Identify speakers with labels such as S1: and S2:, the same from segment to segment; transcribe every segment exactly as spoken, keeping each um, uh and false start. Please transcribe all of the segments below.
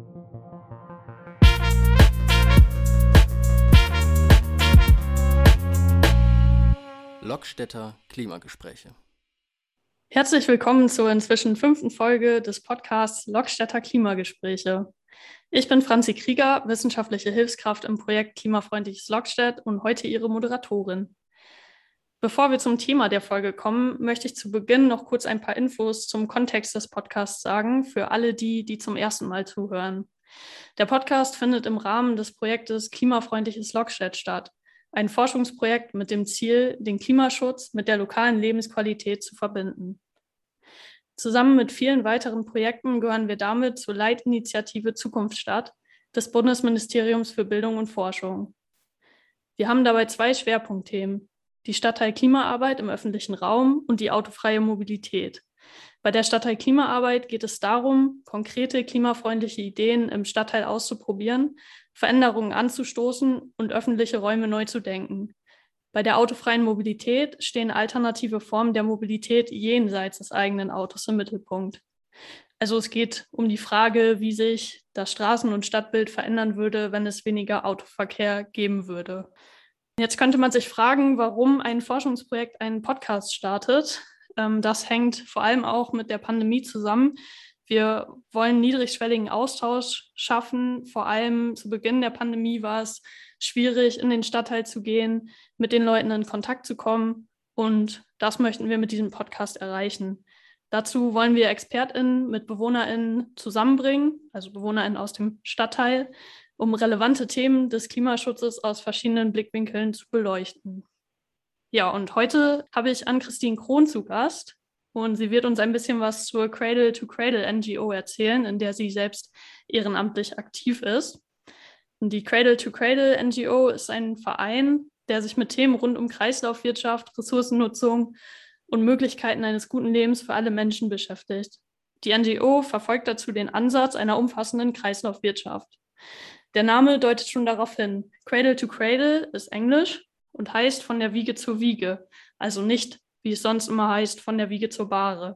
S1: Lokstädter Klimagespräche.
S2: Herzlich willkommen zur inzwischen fünften Folge des Podcasts Lokstädter Klimagespräche. Ich bin Franzi Krieger, wissenschaftliche Hilfskraft im Projekt Klimafreundliches Lokstedt und heute Ihre Moderatorin. Bevor wir zum Thema der Folge kommen, möchte ich zu Beginn noch kurz ein paar Infos zum Kontext des Podcasts sagen, für alle die, die zum ersten Mal zuhören. Der Podcast findet im Rahmen des Projektes Klimafreundliches Lokstedt statt. Ein Forschungsprojekt mit dem Ziel, den Klimaschutz mit der lokalen Lebensqualität zu verbinden. Zusammen mit vielen weiteren Projekten gehören wir damit zur Leitinitiative Zukunftsstadt des Bundesministeriums für Bildung und Forschung. Wir haben dabei zwei Schwerpunktthemen: die Stadtteil Klimaarbeit im öffentlichen Raum und die autofreie Mobilität. Bei der Stadtteil Klimaarbeit geht es darum, konkrete klimafreundliche Ideen im Stadtteil auszuprobieren, Veränderungen anzustoßen und öffentliche Räume neu zu denken. Bei der autofreien Mobilität stehen alternative Formen der Mobilität jenseits des eigenen Autos im Mittelpunkt. Also es geht um die Frage, wie sich das Straßen- und Stadtbild verändern würde, wenn es weniger Autoverkehr geben würde. Jetzt könnte man sich fragen, warum ein Forschungsprojekt einen Podcast startet. Das hängt vor allem auch mit der Pandemie zusammen. Wir wollen niedrigschwelligen Austausch schaffen. Vor allem zu Beginn der Pandemie war es schwierig, in den Stadtteil zu gehen, mit den Leuten in Kontakt zu kommen. Und das möchten wir mit diesem Podcast erreichen. Dazu wollen wir ExpertInnen mit BewohnerInnen zusammenbringen, also BewohnerInnen aus dem Stadtteil, um relevante Themen des Klimaschutzes aus verschiedenen Blickwinkeln zu beleuchten. Ja, und heute habe ich Ann-Christine Krohn zu Gast und sie wird uns ein bisschen was zur Cradle to Cradle N G O erzählen, in der sie selbst ehrenamtlich aktiv ist. Und die Cradle to Cradle N G O ist ein Verein, der sich mit Themen rund um Kreislaufwirtschaft, Ressourcennutzung und Möglichkeiten eines guten Lebens für alle Menschen beschäftigt. Die N G O verfolgt dazu den Ansatz einer umfassenden Kreislaufwirtschaft. Der Name deutet schon darauf hin. Cradle to Cradle ist Englisch und heißt von der Wiege zur Wiege, also nicht, wie es sonst immer heißt, von der Wiege zur Bahre.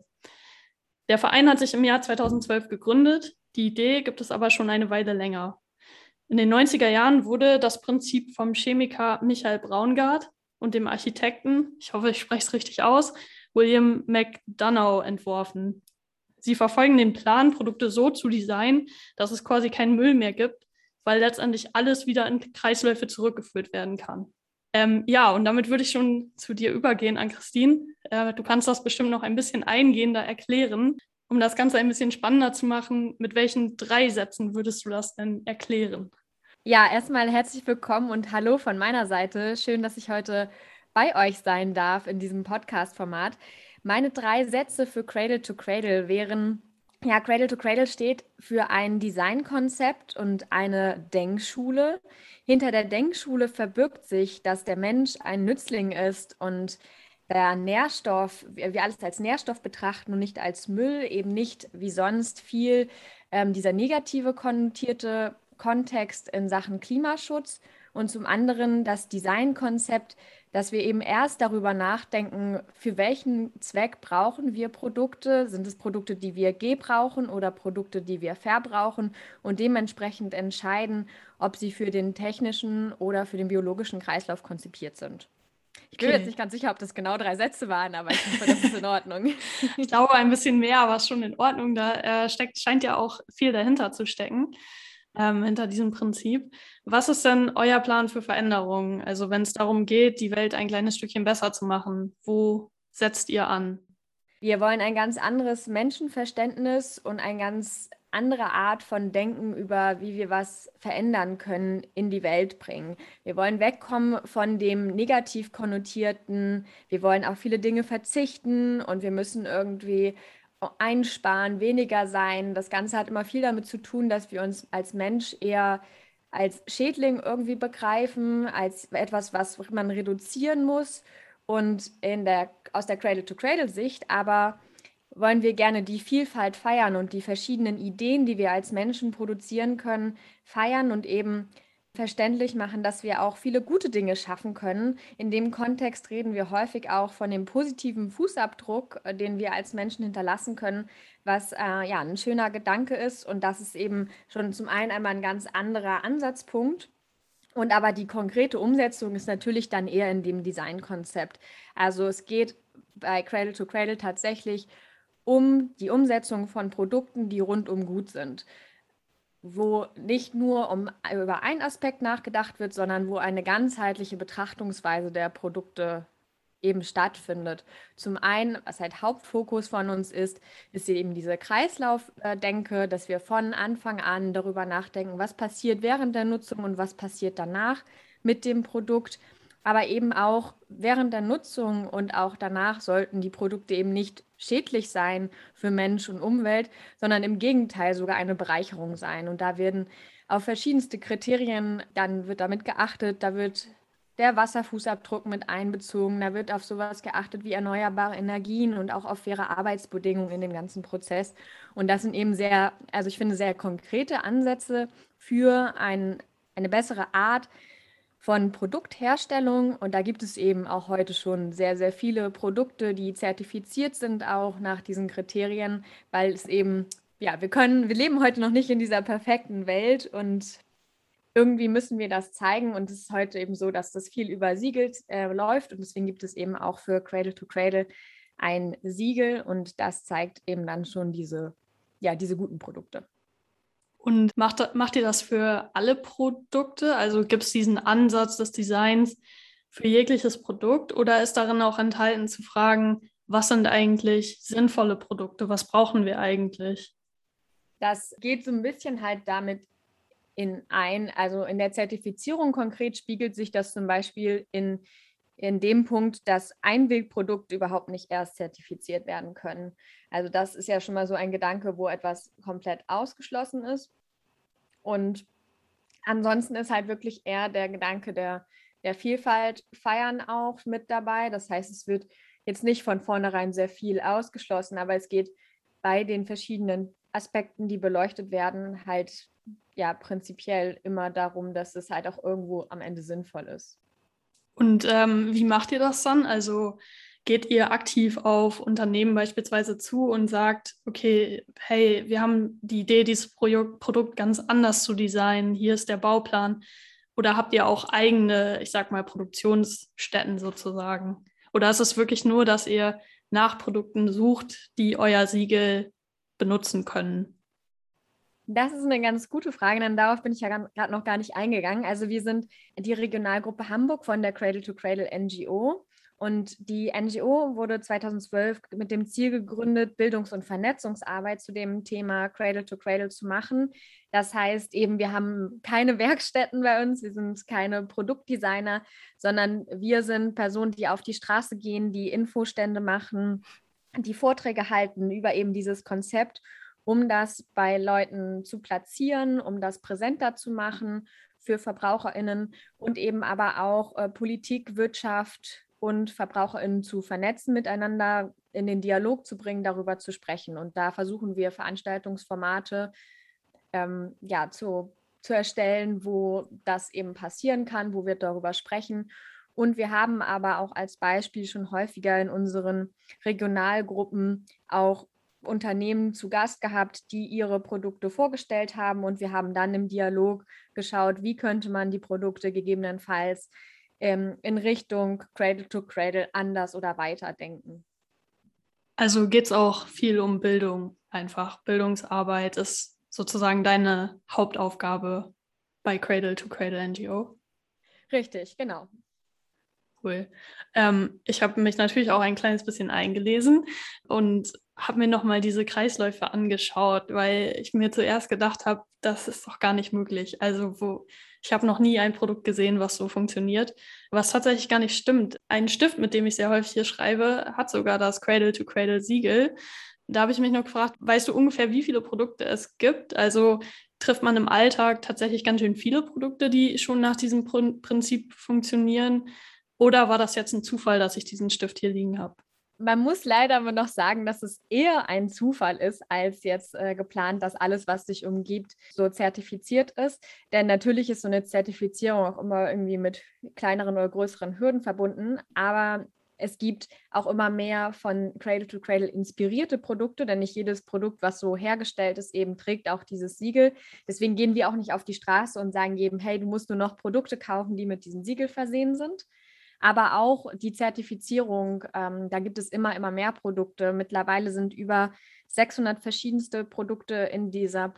S2: Der Verein hat sich im Jahr zweitausendzwölf gegründet, die Idee gibt es aber schon eine Weile länger. In den neunziger Jahren wurde das Prinzip vom Chemiker Michael Braungart und dem Architekten, ich hoffe, ich spreche es richtig aus, William McDonough entworfen. Sie verfolgen den Plan, Produkte so zu designen, dass es quasi keinen Müll mehr gibt, weil letztendlich alles wieder in Kreisläufe zurückgeführt werden kann. Ähm, ja, und damit würde ich schon zu dir übergehen, Ann-Christine. Äh, du kannst das bestimmt noch ein bisschen eingehender erklären. Um das Ganze ein bisschen spannender zu machen, mit welchen drei Sätzen würdest du das denn erklären?
S3: Ja, erstmal herzlich willkommen und hallo von meiner Seite. Schön, dass ich heute bei euch sein darf in diesem Podcast-Format. Meine drei Sätze für Cradle to Cradle wären: Ja, Cradle to Cradle steht für ein Designkonzept und eine Denkschule. Hinter der Denkschule verbirgt sich, dass der Mensch ein Nützling ist und der Nährstoff, wir alles als Nährstoff betrachten und nicht als Müll, eben nicht wie sonst viel ähm, dieser negative konnotierte Kontext in Sachen Klimaschutz. Und zum anderen das Designkonzept, dass wir eben erst darüber nachdenken, für welchen Zweck brauchen wir Produkte? Sind es Produkte, die wir gebrauchen oder Produkte, die wir verbrauchen? Und dementsprechend entscheiden, ob sie für den technischen oder für den biologischen Kreislauf konzipiert sind. Ich bin
S2: Okay.
S3: mir jetzt nicht ganz sicher, ob das genau drei Sätze waren, aber ich hoffe, das ist in Ordnung.
S2: Ich glaube, ein bisschen mehr war schon in Ordnung. Da äh, steckt, scheint ja auch viel dahinter zu stecken, ähm, hinter diesem Prinzip. Was ist denn euer Plan für Veränderungen? Also wenn es darum geht, die Welt ein kleines Stückchen besser zu machen, wo setzt ihr an?
S3: Wir wollen ein ganz anderes Menschenverständnis und eine ganz andere Art von Denken über, wie wir was verändern können, in die Welt bringen. Wir wollen wegkommen von dem negativ konnotierten, wir wollen auf viele Dinge verzichten und wir müssen irgendwie einsparen, weniger sein. Das Ganze hat immer viel damit zu tun, dass wir uns als Mensch eher als Schädling irgendwie begreifen, als etwas, was man reduzieren muss. Und in der, aus der Cradle-to-Cradle-Sicht aber wollen wir gerne die Vielfalt feiern und die verschiedenen Ideen, die wir als Menschen produzieren können, feiern und eben verständlich machen, dass wir auch viele gute Dinge schaffen können. In dem Kontext reden wir häufig auch von dem positiven Fußabdruck, äh, den wir als Menschen hinterlassen können, was äh, ja ein schöner Gedanke ist. Und das ist eben schon zum einen einmal ein ganz anderer Ansatzpunkt. Und aber die konkrete Umsetzung ist natürlich dann eher in dem Designkonzept. Also es geht bei Cradle to Cradle tatsächlich um die Umsetzung von Produkten, die rundum gut sind, wo nicht nur um, über einen Aspekt nachgedacht wird, sondern wo eine ganzheitliche Betrachtungsweise der Produkte eben stattfindet. Zum einen, was halt Hauptfokus von uns ist, ist eben diese Kreislaufdenke, dass wir von Anfang an darüber nachdenken, was passiert während der Nutzung und was passiert danach mit dem Produkt. Aber eben auch während der Nutzung und auch danach sollten die Produkte eben nicht schädlich sein für Mensch und Umwelt, sondern im Gegenteil sogar eine Bereicherung sein. Und da werden auf verschiedenste Kriterien, dann wird damit geachtet, da wird der Wasserfußabdruck mit einbezogen, da wird auf sowas geachtet wie erneuerbare Energien und auch auf faire Arbeitsbedingungen in dem ganzen Prozess. Und das sind eben sehr, also ich finde, sehr konkrete Ansätze für ein, eine bessere Art von Produktherstellung. Und da gibt es eben auch heute schon sehr, sehr viele Produkte, die zertifiziert sind, auch nach diesen Kriterien, weil es eben, ja, wir können, wir leben heute noch nicht in dieser perfekten Welt und irgendwie müssen wir das zeigen. Und es ist heute eben so, dass das viel übersiegelt äh, läuft. Und deswegen gibt es eben auch für Cradle to Cradle ein Siegel und das zeigt eben dann schon diese, ja, diese guten Produkte.
S2: Und macht, macht ihr das für alle Produkte? Also gibt es diesen Ansatz des Designs für jegliches Produkt oder ist darin auch enthalten zu fragen, was sind eigentlich sinnvolle Produkte? Was brauchen wir eigentlich?
S3: Das geht so ein bisschen halt damit in ein, also in der Zertifizierung konkret spiegelt sich das zum Beispiel in, in dem Punkt, dass Einwegprodukte überhaupt nicht erst zertifiziert werden können. Also das ist ja schon mal so ein Gedanke, wo etwas komplett ausgeschlossen ist. Und ansonsten ist halt wirklich eher der Gedanke der, der Vielfalt feiern auch mit dabei. Das heißt, es wird jetzt nicht von vornherein sehr viel ausgeschlossen, aber es geht bei den verschiedenen Aspekten, die beleuchtet werden, halt ja prinzipiell immer darum, dass es halt auch irgendwo am Ende sinnvoll ist.
S2: Und ähm, wie macht ihr das dann? Also geht ihr aktiv auf Unternehmen beispielsweise zu und sagt, okay, hey, wir haben die Idee, dieses Pro- Produkt ganz anders zu designen, hier ist der Bauplan. Oder habt ihr auch eigene, ich sag mal, Produktionsstätten sozusagen? Oder ist es wirklich nur, dass ihr nach Produkten sucht, die euer Siegel benutzen können?
S3: Das ist eine ganz gute Frage, denn darauf bin ich ja gerade noch gar nicht eingegangen. Also wir sind die Regionalgruppe Hamburg von der Cradle to Cradle N G O und die N G O wurde zweitausendzwölf mit dem Ziel gegründet, Bildungs- und Vernetzungsarbeit zu dem Thema Cradle to Cradle zu machen. Das heißt eben, wir haben keine Werkstätten bei uns, wir sind keine Produktdesigner, sondern wir sind Personen, die auf die Straße gehen, die Infostände machen, die Vorträge halten über eben dieses Konzept, um das bei Leuten zu platzieren, um das präsenter zu machen für VerbraucherInnen und eben aber auch äh, Politik, Wirtschaft und VerbraucherInnen zu vernetzen, miteinander in den Dialog zu bringen, darüber zu sprechen. Und da versuchen wir Veranstaltungsformate ähm, ja, zu, zu erstellen, wo das eben passieren kann, wo wir darüber sprechen. Und wir haben aber auch als Beispiel schon häufiger in unseren Regionalgruppen auch Unternehmen zu Gast gehabt, die ihre Produkte vorgestellt haben und wir haben dann im Dialog geschaut, wie könnte man die Produkte gegebenenfalls ähm, in Richtung Cradle to Cradle anders oder weiterdenken.
S2: Also geht es auch viel um Bildung einfach. Bildungsarbeit ist sozusagen deine Hauptaufgabe bei Cradle to Cradle N G O.
S3: Richtig, genau.
S2: Cool. Ähm, ich habe mich natürlich auch ein kleines bisschen eingelesen und habe mir nochmal diese Kreisläufe angeschaut, weil ich mir zuerst gedacht habe, das ist doch gar nicht möglich. Also wo ich habe noch nie ein Produkt gesehen, was so funktioniert, was tatsächlich gar nicht stimmt. Ein Stift, mit dem ich sehr häufig hier schreibe, hat sogar das Cradle-to-Cradle-Siegel. Da habe ich mich noch gefragt, weißt du ungefähr, wie viele Produkte es gibt? Also trifft man im Alltag tatsächlich ganz schön viele Produkte, die schon nach diesem Pr- Prinzip funktionieren? Oder war das jetzt ein Zufall, dass ich diesen Stift hier liegen habe?
S3: Man muss leider aber noch sagen, dass es eher ein Zufall ist, als jetzt äh, geplant, dass alles, was dich umgibt, so zertifiziert ist. Denn natürlich ist so eine Zertifizierung auch immer irgendwie mit kleineren oder größeren Hürden verbunden. Aber es gibt auch immer mehr von Cradle-to-Cradle inspirierte Produkte, denn nicht jedes Produkt, was so hergestellt ist, eben trägt auch dieses Siegel. Deswegen gehen wir auch nicht auf die Straße und sagen jedem, hey, du musst nur noch Produkte kaufen, die mit diesem Siegel versehen sind. Aber auch die Zertifizierung, ähm, da gibt es immer, immer mehr Produkte. Mittlerweile sind über sechshundert verschiedenste Produkte in dieser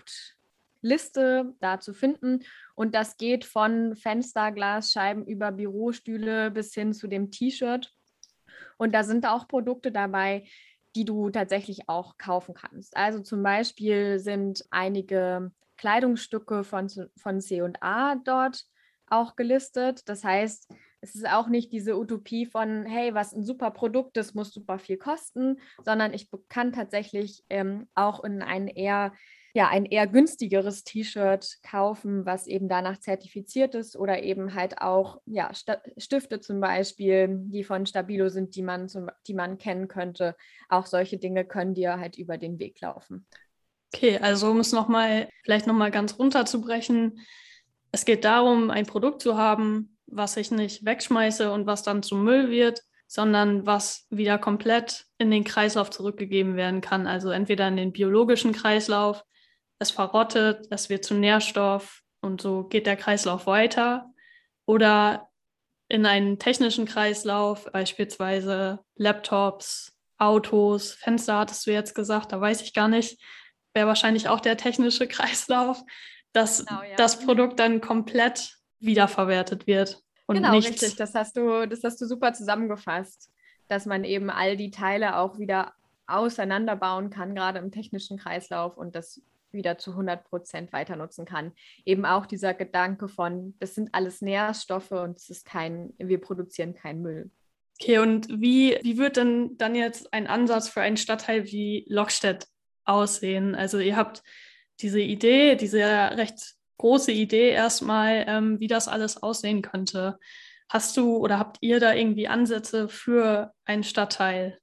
S3: Produktliste da zu finden. Und das geht von Fensterglasscheiben über Bürostühle bis hin zu dem T-Shirt. Und da sind auch Produkte dabei, die du tatsächlich auch kaufen kannst. Also zum Beispiel sind einige Kleidungsstücke von, von C und A dort auch gelistet. Das heißt, es ist auch nicht diese Utopie von, hey, was ein super Produkt ist, muss super viel kosten, sondern ich kann tatsächlich ähm, auch in ein eher, ja, ein eher günstigeres T-Shirt kaufen, was eben danach zertifiziert ist oder eben halt auch ja, Stifte zum Beispiel, die von Stabilo sind, die man, zum, die man kennen könnte. Auch solche Dinge können dir halt über den Weg laufen.
S2: Okay, also um es nochmal, vielleicht nochmal ganz runterzubrechen, es geht darum, ein Produkt zu haben, was ich nicht wegschmeiße und was dann zum Müll wird, sondern was wieder komplett in den Kreislauf zurückgegeben werden kann. Also entweder in den biologischen Kreislauf, es verrottet, es wird zu Nährstoff und so geht der Kreislauf weiter. Oder in einen technischen Kreislauf, beispielsweise Laptops, Autos, Fenster hattest du jetzt gesagt, da weiß ich gar nicht, wäre wahrscheinlich auch der technische Kreislauf, dass
S3: Genau, ja.
S2: das Produkt dann komplett wiederverwertet wird. Und
S3: genau,
S2: nichts.
S3: Richtig. Das hast du, das hast du super zusammengefasst, dass man eben all die Teile auch wieder auseinanderbauen kann, gerade im technischen Kreislauf und das wieder zu hundert Prozent weiter nutzen kann. Eben auch dieser Gedanke von, das sind alles Nährstoffe und es ist kein, wir produzieren keinen Müll.
S2: Okay, und wie, wie wird denn dann jetzt ein Ansatz für einen Stadtteil wie Lockstedt aussehen? Also ihr habt diese Idee, diese recht große Idee erstmal, ähm, wie das alles aussehen könnte. Hast du oder habt ihr da irgendwie Ansätze für einen Stadtteil?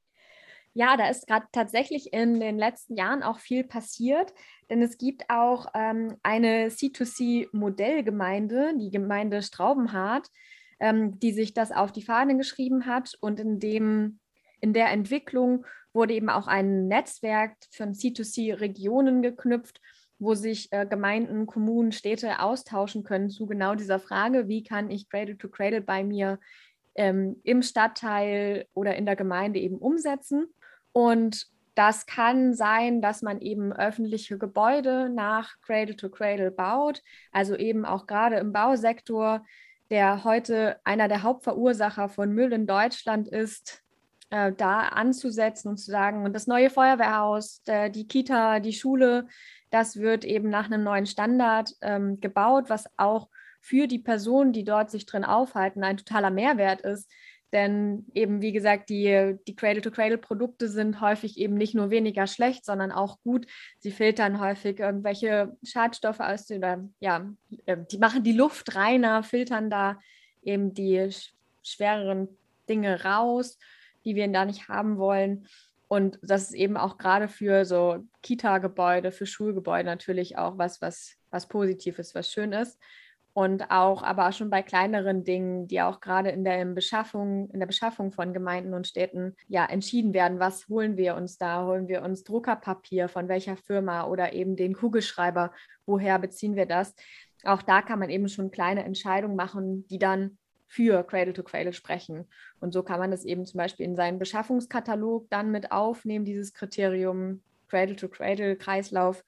S3: Ja, da ist gerade tatsächlich in den letzten Jahren auch viel passiert, denn es gibt auch ähm, eine C zwei C-Modellgemeinde, die Gemeinde Straubenhardt, ähm, die sich das auf die Fahne geschrieben hat und in dem, in der Entwicklung wurde eben auch ein Netzwerk von C zwei C-Regionen geknüpft, wo sich äh, Gemeinden, Kommunen, Städte austauschen können zu genau dieser Frage, wie kann ich Cradle to Cradle bei mir ähm, im Stadtteil oder in der Gemeinde eben umsetzen. Und das kann sein, dass man eben öffentliche Gebäude nach Cradle to Cradle baut, also eben auch gerade im Bausektor, der heute einer der Hauptverursacher von Müll in Deutschland ist, äh, da anzusetzen und zu sagen, und das neue Feuerwehrhaus, der, die Kita, die Schule, das wird eben nach einem neuen Standard ähm, gebaut, was auch für die Personen, die dort sich drin aufhalten, ein totaler Mehrwert ist. Denn eben, wie gesagt, die, die Cradle-to-Cradle-Produkte sind häufig eben nicht nur weniger schlecht, sondern auch gut. Sie filtern häufig irgendwelche Schadstoffe aus, oder ja, die machen die Luft reiner, filtern da eben die schwereren Dinge raus, die wir da nicht haben wollen. Und das ist eben auch gerade für so Kita-Gebäude, für Schulgebäude natürlich auch was, was, was positiv ist, was schön ist. Und auch, aber auch schon bei kleineren Dingen, die auch gerade in der Beschaffung, in der Beschaffung von Gemeinden und Städten ja entschieden werden, was holen wir uns da? Holen wir uns Druckerpapier von welcher Firma oder eben den Kugelschreiber, woher beziehen wir das? Auch da kann man eben schon kleine Entscheidungen machen, die dann für Cradle to Cradle sprechen. Und so kann man das eben zum Beispiel in seinen Beschaffungskatalog dann mit aufnehmen, dieses Kriterium Cradle to Cradle, Kreislauf,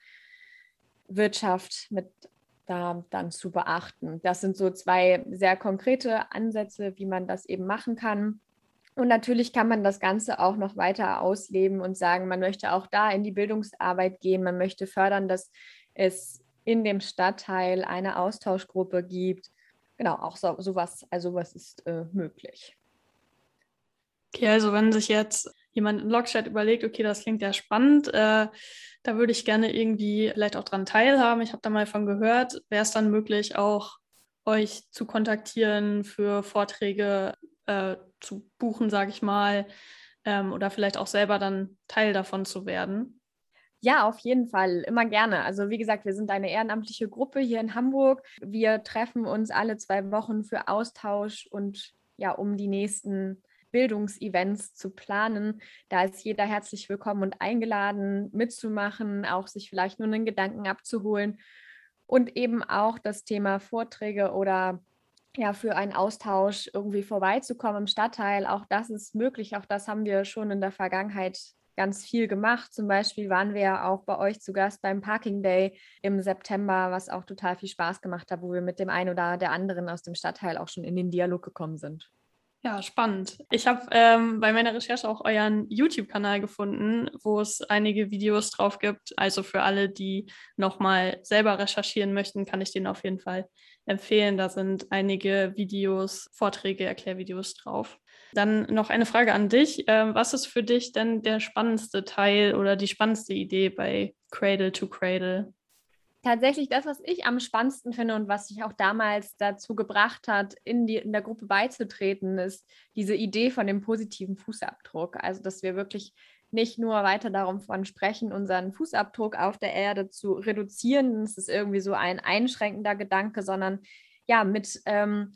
S3: Wirtschaft mit da dann zu beachten. Das sind so zwei sehr konkrete Ansätze, wie man das eben machen kann. Und natürlich kann man das Ganze auch noch weiter ausleben und sagen, man möchte auch da in die Bildungsarbeit gehen, man möchte fördern, dass es in dem Stadtteil eine Austauschgruppe gibt. Genau, auch so, sowas, also was ist äh, möglich.
S2: Okay, also wenn sich jetzt jemand in Lockstedt überlegt, okay, das klingt ja spannend, äh, da würde ich gerne irgendwie vielleicht auch dran teilhaben. Ich habe da mal von gehört, wäre es dann möglich, auch euch zu kontaktieren, für Vorträge äh, zu buchen, sage ich mal, ähm, oder vielleicht auch selber dann Teil davon zu werden?
S3: Ja, auf jeden Fall, immer gerne. Also wie gesagt, wir sind eine ehrenamtliche Gruppe hier in Hamburg. Wir treffen uns alle zwei Wochen für Austausch und ja, um die nächsten Bildungsevents zu planen. Da ist jeder herzlich willkommen und eingeladen, mitzumachen, auch sich vielleicht nur einen Gedanken abzuholen und eben auch das Thema Vorträge oder ja, für einen Austausch irgendwie vorbeizukommen im Stadtteil. Auch das ist möglich. Auch das haben wir schon in der Vergangenheit ganz viel gemacht. Zum Beispiel waren wir ja auch bei euch zu Gast beim Parking Day im September, was auch total viel Spaß gemacht hat, wo wir mit dem einen oder der anderen aus dem Stadtteil auch schon in den Dialog gekommen sind.
S2: Ja, spannend. Ich habe ähm, bei meiner Recherche auch euren YouTube-Kanal gefunden, wo es einige Videos drauf gibt. Also für alle, die nochmal selber recherchieren möchten, kann ich den auf jeden Fall empfehlen. Da sind einige Videos, Vorträge, Erklärvideos drauf. Dann noch eine Frage an dich. Ähm, was ist für dich denn der spannendste Teil oder die spannendste Idee bei Cradle to Cradle?
S3: Tatsächlich das, was ich am spannendsten finde und was sich auch damals dazu gebracht hat, in, die, in der Gruppe beizutreten, ist diese Idee von dem positiven Fußabdruck. Also, dass wir wirklich nicht nur weiter davon sprechen, unseren Fußabdruck auf der Erde zu reduzieren. Das ist irgendwie so ein einschränkender Gedanke, sondern ja, mit, ähm,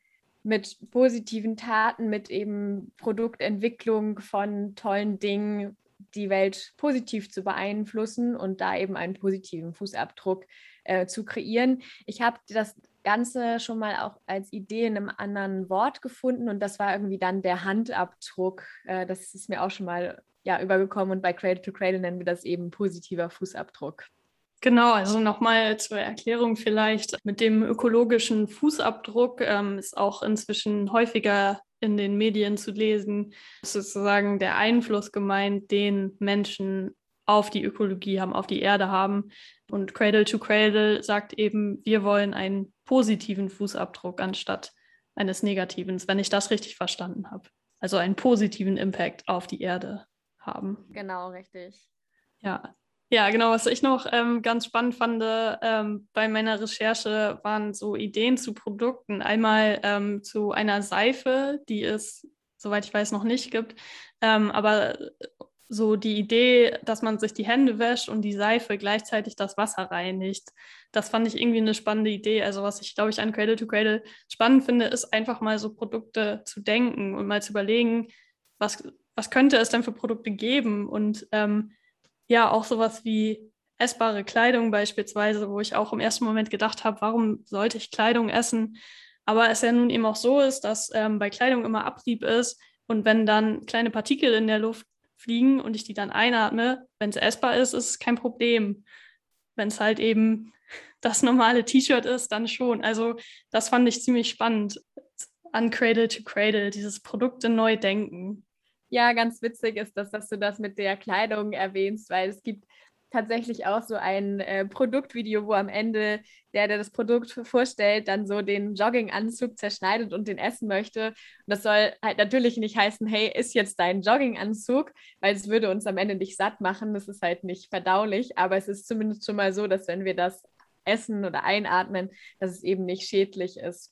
S3: mit positiven Taten, mit eben Produktentwicklung von tollen Dingen, die Welt positiv zu beeinflussen und da eben einen positiven Fußabdruck äh, zu kreieren. Ich habe das Ganze schon mal auch als Idee in einem anderen Wort gefunden und das war irgendwie dann der Handabdruck. Äh, das ist mir auch schon mal ja, übergekommen und bei Cradle to Cradle nennen wir das eben positiver Fußabdruck.
S2: Genau, also nochmal zur Erklärung vielleicht. Mit dem ökologischen Fußabdruck ähm, ist auch inzwischen häufiger in den Medien zu lesen, ist sozusagen der Einfluss gemeint, den Menschen auf die Ökologie haben, auf die Erde haben. Und Cradle to Cradle sagt eben, wir wollen einen positiven Fußabdruck anstatt eines negativen, wenn ich das richtig verstanden habe. Also einen positiven Impact auf die Erde haben.
S3: Genau, richtig.
S2: Ja. Ja, genau. Was ich noch ähm, ganz spannend fand ähm, bei meiner Recherche, waren so Ideen zu Produkten. Einmal ähm, zu einer Seife, die es, soweit ich weiß, noch nicht gibt. Ähm, aber so die Idee, dass man sich die Hände wäscht und die Seife gleichzeitig das Wasser reinigt, das fand ich irgendwie eine spannende Idee. Also was ich, glaube ich, an Cradle to Cradle spannend finde, ist einfach mal so Produkte zu denken und mal zu überlegen, was, was könnte es denn für Produkte geben und ähm, ja, auch sowas wie essbare Kleidung beispielsweise, wo ich auch im ersten Moment gedacht habe, warum sollte ich Kleidung essen? Aber es ja nun eben auch so ist, dass ähm, bei Kleidung immer Abrieb ist und wenn dann kleine Partikel in der Luft fliegen und ich die dann einatme, wenn es essbar ist, ist es kein Problem. Wenn es halt eben das normale T-Shirt ist, dann schon. Also das fand ich ziemlich spannend an Cradle to Cradle, dieses Produkte neu denken.
S3: Ja, ganz witzig ist das, dass du das mit der Kleidung erwähnst, weil es gibt tatsächlich auch so ein äh, Produktvideo, wo am Ende der, der das Produkt vorstellt, dann so den Jogginganzug zerschneidet und den essen möchte. Und das soll halt natürlich nicht heißen, hey, iss jetzt deinen Jogginganzug, weil es würde uns am Ende nicht satt machen. Das ist halt nicht verdaulich, aber es ist zumindest schon mal so, dass wenn wir das essen oder einatmen, dass es eben nicht schädlich ist.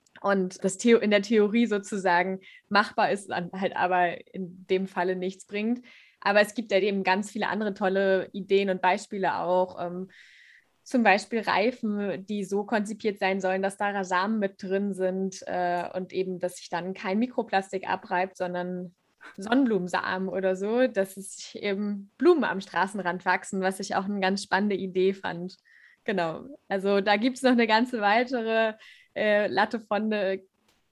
S3: Und das Theo- in der Theorie sozusagen machbar ist, dann halt aber in dem Falle nichts bringt. Aber es gibt ja eben ganz viele andere tolle Ideen und Beispiele auch. Ähm, zum Beispiel Reifen, die so konzipiert sein sollen, dass da Samen mit drin sind äh, und eben, dass sich dann kein Mikroplastik abreibt, sondern Sonnenblumensamen oder so, dass es eben Blumen am Straßenrand wachsen, was ich auch eine ganz spannende Idee fand. Genau, also da gibt es noch eine ganze weitere äh, Latte von äh,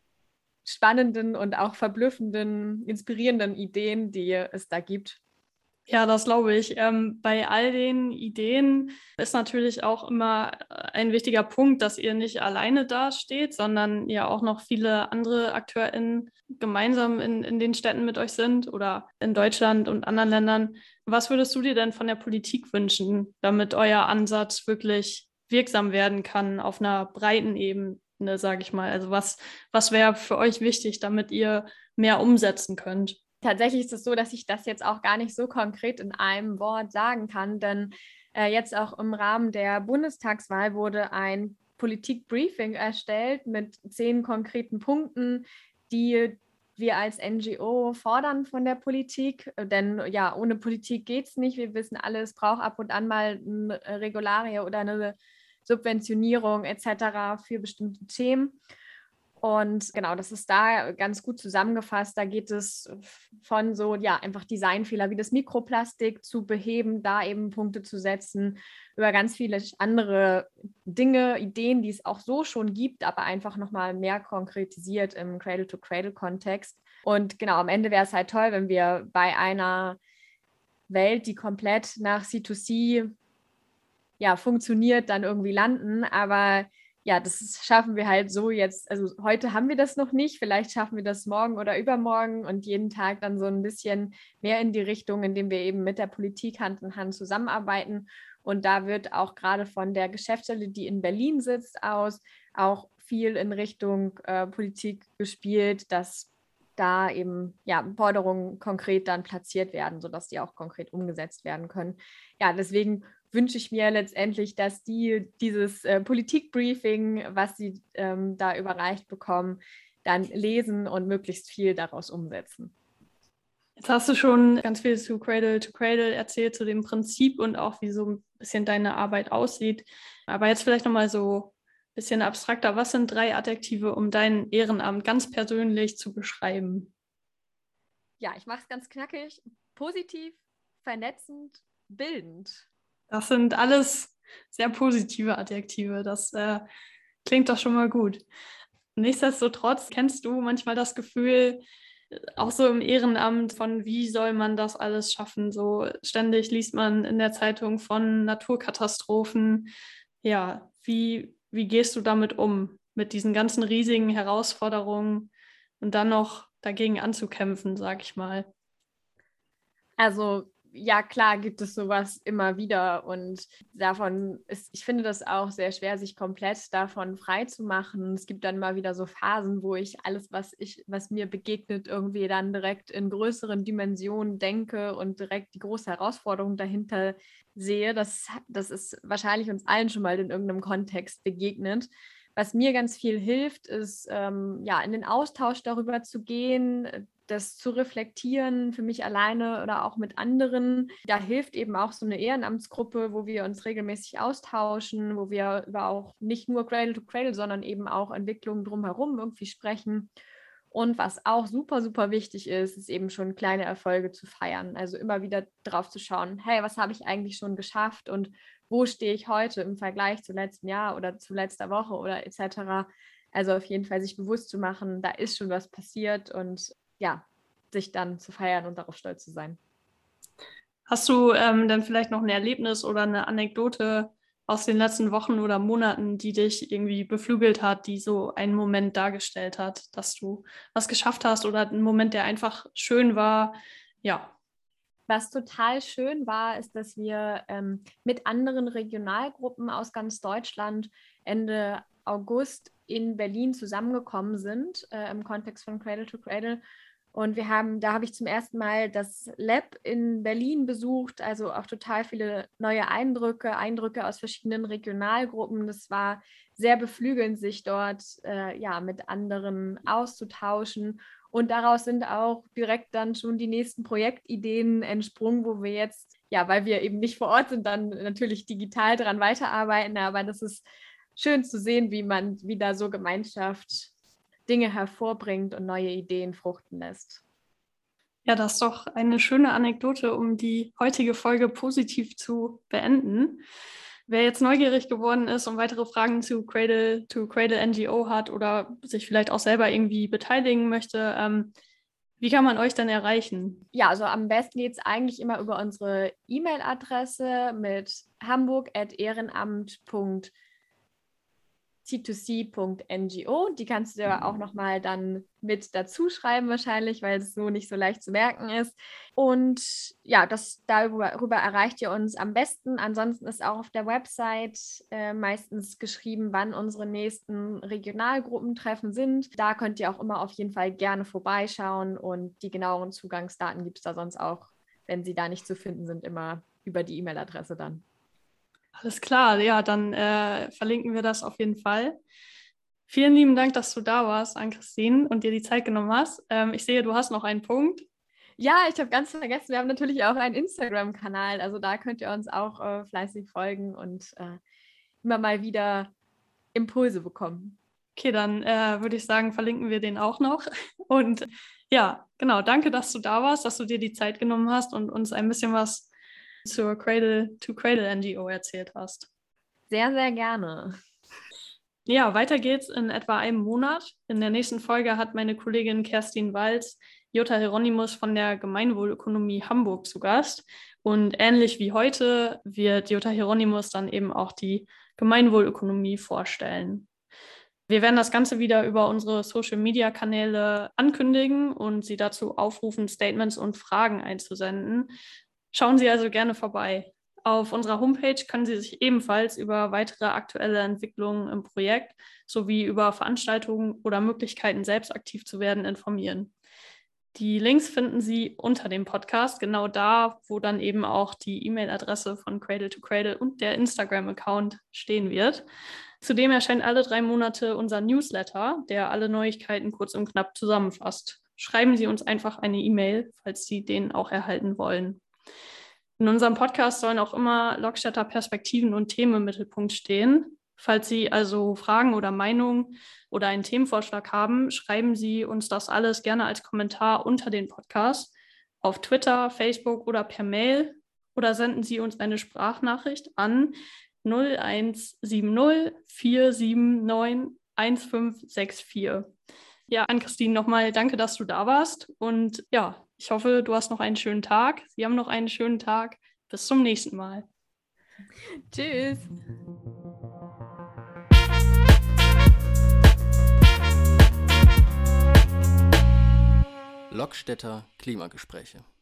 S3: spannenden und auch verblüffenden, inspirierenden Ideen, die es da gibt.
S2: Ja, das glaube ich. Ähm, bei all den Ideen ist natürlich auch immer ein wichtiger Punkt, dass ihr nicht alleine dasteht, sondern ja auch noch viele andere AkteurInnen gemeinsam in, in den Städten mit euch sind oder in Deutschland und anderen Ländern. Was würdest du dir denn von der Politik wünschen, damit euer Ansatz wirklich wirksam werden kann auf einer breiten Ebene, sage ich mal? Also was, was wäre für euch wichtig, damit ihr mehr umsetzen könnt?
S3: Tatsächlich ist es so, dass ich das jetzt auch gar nicht so konkret in einem Wort sagen kann, denn äh, jetzt auch im Rahmen der Bundestagswahl wurde ein Politikbriefing erstellt mit zehn konkreten Punkten, die wir als N G O fordern von der Politik, denn ja, ohne Politik geht es nicht. Wir wissen alle, es braucht ab und an mal eine Regularie oder eine Subventionierung et cetera für bestimmte Themen. Und genau, das ist da ganz gut zusammengefasst. Da geht es von so, ja, einfach Designfehler wie das Mikroplastik zu beheben, da eben Punkte zu setzen, über ganz viele andere Dinge, Ideen, die es auch so schon gibt, aber einfach nochmal mehr konkretisiert im Cradle-to-Cradle-Kontext. Und genau, am Ende wäre es halt toll, wenn wir bei einer Welt, die komplett nach C zwei C ja, funktioniert, dann irgendwie landen, aber ja, das ist, schaffen wir halt so jetzt, also heute haben wir das noch nicht, vielleicht schaffen wir das morgen oder übermorgen und jeden Tag dann so ein bisschen mehr in die Richtung, indem wir eben mit der Politik Hand in Hand zusammenarbeiten. Und da wird auch gerade von der Geschäftsstelle, die in Berlin sitzt, aus auch viel in Richtung äh, Politik gespielt, dass da eben ja, Forderungen konkret dann platziert werden, sodass die auch konkret umgesetzt werden können. Ja, deswegen wünsche ich mir letztendlich, dass die dieses äh, Politikbriefing, was sie ähm, da überreicht bekommen, dann lesen und möglichst viel daraus umsetzen.
S2: Jetzt hast du schon ganz viel zu Cradle to Cradle erzählt, zu dem Prinzip und auch, wie so ein bisschen deine Arbeit aussieht. Aber jetzt vielleicht nochmal so ein bisschen abstrakter. Was sind drei Adjektive, um dein Ehrenamt ganz persönlich zu beschreiben?
S3: Ja, ich mache es ganz knackig. Positiv, vernetzend, bildend.
S2: Das sind alles sehr positive Adjektive. Das äh, klingt doch schon mal gut. Nichtsdestotrotz kennst du manchmal das Gefühl, auch so im Ehrenamt, von wie soll man das alles schaffen? So ständig liest man in der Zeitung von Naturkatastrophen. Ja, wie, wie gehst du damit um, mit diesen ganzen riesigen Herausforderungen und dann noch dagegen anzukämpfen, sag ich mal?
S3: Also ja, klar gibt es sowas immer wieder und davon ist, ich finde das auch sehr schwer, sich komplett davon frei zu machen. Es gibt dann mal wieder so Phasen, wo ich alles, was ich, was mir begegnet, irgendwie dann direkt in größeren Dimensionen denke und direkt die große Herausforderung dahinter sehe. Das, das ist wahrscheinlich uns allen schon mal in irgendeinem Kontext begegnet. Was mir ganz viel hilft, ist, ähm, ja, in den Austausch darüber zu gehen, das zu reflektieren, für mich alleine oder auch mit anderen. Da hilft eben auch so eine Ehrenamtsgruppe, wo wir uns regelmäßig austauschen, wo wir über auch nicht nur Cradle to Cradle, sondern eben auch Entwicklungen drumherum irgendwie sprechen. Und was auch super, super wichtig ist, ist eben schon kleine Erfolge zu feiern. Also immer wieder drauf zu schauen, hey, was habe ich eigentlich schon geschafft und wo stehe ich heute im Vergleich zu letztem Jahr oder zu letzter Woche oder et cetera. Also auf jeden Fall sich bewusst zu machen, da ist schon was passiert und ja, sich dann zu feiern und darauf stolz zu sein.
S2: Hast du ähm, dann vielleicht noch ein Erlebnis oder eine Anekdote aus den letzten Wochen oder Monaten, die dich irgendwie beflügelt hat, die so einen Moment dargestellt hat, dass du was geschafft hast oder ein Moment, der einfach schön war? Ja.
S3: Was total schön war, ist, dass wir ähm, mit anderen Regionalgruppen aus ganz Deutschland Ende August in Berlin zusammengekommen sind, äh, im Kontext von Cradle to Cradle. Und wir haben, da habe ich zum ersten Mal das Lab in Berlin besucht, also auch total viele neue Eindrücke, Eindrücke aus verschiedenen Regionalgruppen. Das war sehr beflügelnd, sich dort äh, ja, mit anderen auszutauschen. Und daraus sind auch direkt dann schon die nächsten Projektideen entsprungen, wo wir jetzt, ja, weil wir eben nicht vor Ort sind, dann natürlich digital dran weiterarbeiten. Aber das ist schön zu sehen, wie man wieder so Gemeinschaft Dinge hervorbringt und neue Ideen fruchten lässt.
S2: Ja, das ist doch eine schöne Anekdote, um die heutige Folge positiv zu beenden. Wer jetzt neugierig geworden ist und weitere Fragen zu Cradle to Cradle N G O hat oder sich vielleicht auch selber irgendwie beteiligen möchte, ähm, wie kann man euch denn erreichen?
S3: Ja, also am besten geht es eigentlich immer über unsere E-Mail-Adresse mit hamburg at ehrenamt punkt c zwei c punkt n g o. Die kannst du ja auch nochmal dann mit dazu schreiben wahrscheinlich, weil es so nicht so leicht zu merken ist. Und ja, das, darüber, darüber erreicht ihr uns am besten. Ansonsten ist auch auf der Website äh, meistens geschrieben, wann unsere nächsten Regionalgruppentreffen sind. Da könnt ihr auch immer auf jeden Fall gerne vorbeischauen und die genaueren Zugangsdaten gibt es da sonst auch, wenn sie da nicht zu finden sind, immer über die E-Mail-Adresse dann.
S2: Alles klar, ja, dann äh, verlinken wir das auf jeden Fall. Vielen lieben Dank, dass du da warst, Ann-Christine, und dir die Zeit genommen hast. Ähm, ich sehe, du hast noch einen Punkt.
S3: Ja, ich habe ganz vergessen, wir haben natürlich auch einen Instagram-Kanal. Also da könnt ihr uns auch äh, fleißig folgen und äh, immer mal wieder Impulse bekommen.
S2: Okay, dann äh, würde ich sagen, verlinken wir den auch noch. Und ja, genau, danke, dass du da warst, dass du dir die Zeit genommen hast und uns ein bisschen was zur Cradle-to-Cradle-N G O erzählt hast.
S3: Sehr, sehr gerne.
S2: Ja, weiter geht's in etwa einem Monat. In der nächsten Folge hat meine Kollegin Kerstin Walz Jutta Hieronymus von der Gemeinwohlökonomie Hamburg zu Gast. Und ähnlich wie heute wird Jutta Hieronymus dann eben auch die Gemeinwohlökonomie vorstellen. Wir werden das Ganze wieder über unsere Social-Media-Kanäle ankündigen und Sie dazu aufrufen, Statements und Fragen einzusenden. Schauen Sie also gerne vorbei. Auf unserer Homepage können Sie sich ebenfalls über weitere aktuelle Entwicklungen im Projekt sowie über Veranstaltungen oder Möglichkeiten, selbst aktiv zu werden, informieren. Die Links finden Sie unter dem Podcast, genau da, wo dann eben auch die E-Mail-Adresse von Cradle to Cradle und der Instagram-Account stehen wird. Zudem erscheint alle drei Monate unser Newsletter, der alle Neuigkeiten kurz und knapp zusammenfasst. Schreiben Sie uns einfach eine E-Mail, falls Sie den auch erhalten wollen. In unserem Podcast sollen auch immer Lokstädter Perspektiven und Themen im Mittelpunkt stehen. Falls Sie also Fragen oder Meinungen oder einen Themenvorschlag haben, schreiben Sie uns das alles gerne als Kommentar unter den Podcast auf Twitter, Facebook oder per Mail oder senden Sie uns eine Sprachnachricht an null eins sieben null vier sieben neun eins fünf sechs vier. Ja, Ann-Christine, nochmal danke, dass du da warst und ja, ich hoffe, du hast noch einen schönen Tag. Sie haben noch einen schönen Tag. Bis zum nächsten Mal.
S3: Tschüss.
S1: Lokstädter Klimagespräche.